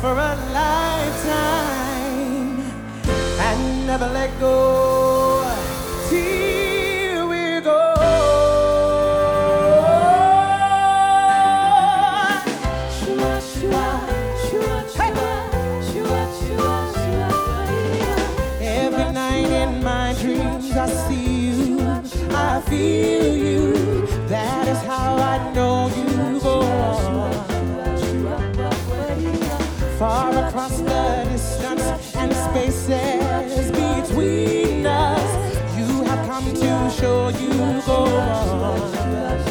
for a lifetime and never let go till we go. Every night in my dreams I see you, I feel you. That is how I know you go on. Far across the distance and spaces between us, you have come to show you go on.